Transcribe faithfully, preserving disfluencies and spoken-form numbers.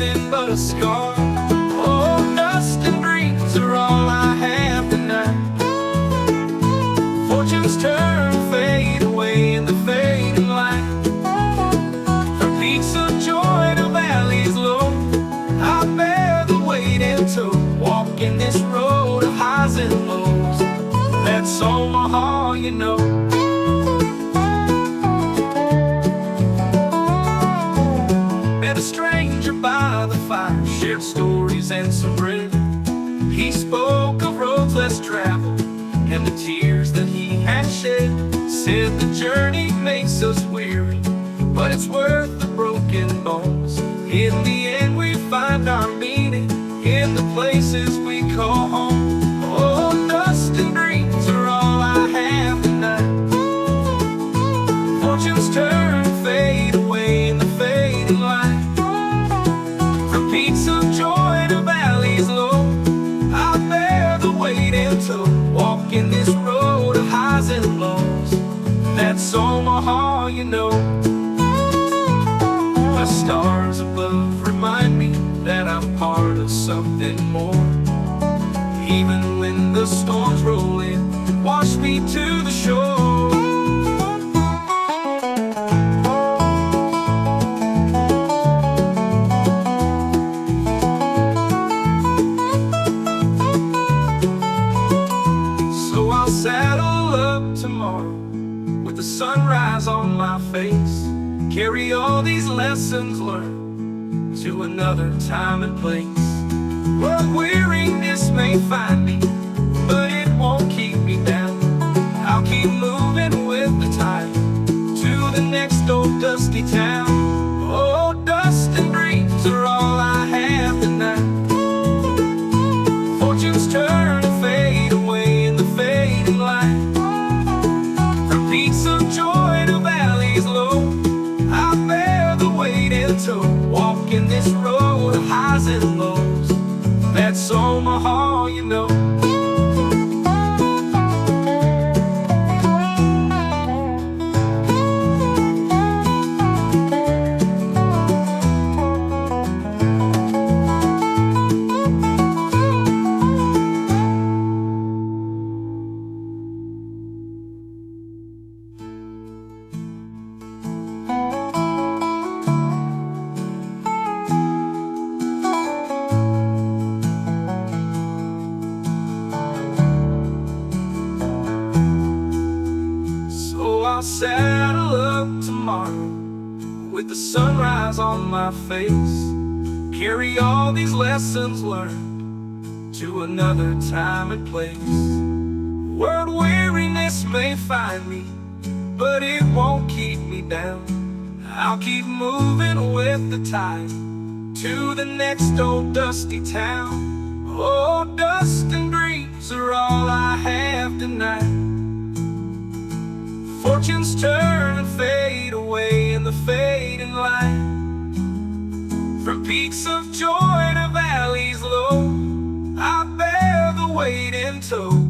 nothing but a scar. Oh, dust and dreams are all I have tonight. Fortunes turn, fade away in the fading light. From peaks of joy to valleys low, I bear the weight in tow, walking this road of highs and lows. That's Omaha, you know. Met a stranger by the fire, shared stories and some bread. He spoke of roads less traveled and the tears that he had shed. Said the journey makes us weary, but it's worth the broken bones. In the end we find our meaning in the places we call home. Oh, dust and dreams are all I have tonight. Fortunes turn, fade away in the fading light. From peaks of joy to valleys low, I bear the weight in tow, walking this road of highs and lows. That's Omaha, you know. The stars above remind me that I'm part of something more. Even when the storms roll in, wash me to the shore. So I'll saddle up tomorrow with the sunrise on my face, carry all these lessons learned to another time and place. World weariness may find me, but it won't keep me down. I'll keep moving with the tide to the next old dusty town. Oh, dust and dreams are all I have tonight. Fortunes turn and fade away in the fading light. From peaks of joy to valleys low, I bear the weight in tow, walking this road of highs and lows. That's Omaha, you know. I'll saddle up tomorrow with the sunrise on my face, carry all these lessons learned to another time and place. World weariness may find me, but it won't keep me down. I'll keep moving with the tide to the next old dusty town. Oh, dust and dreams are all I have tonight. Fortunes turn and fade away in the fading light. From peaks of joy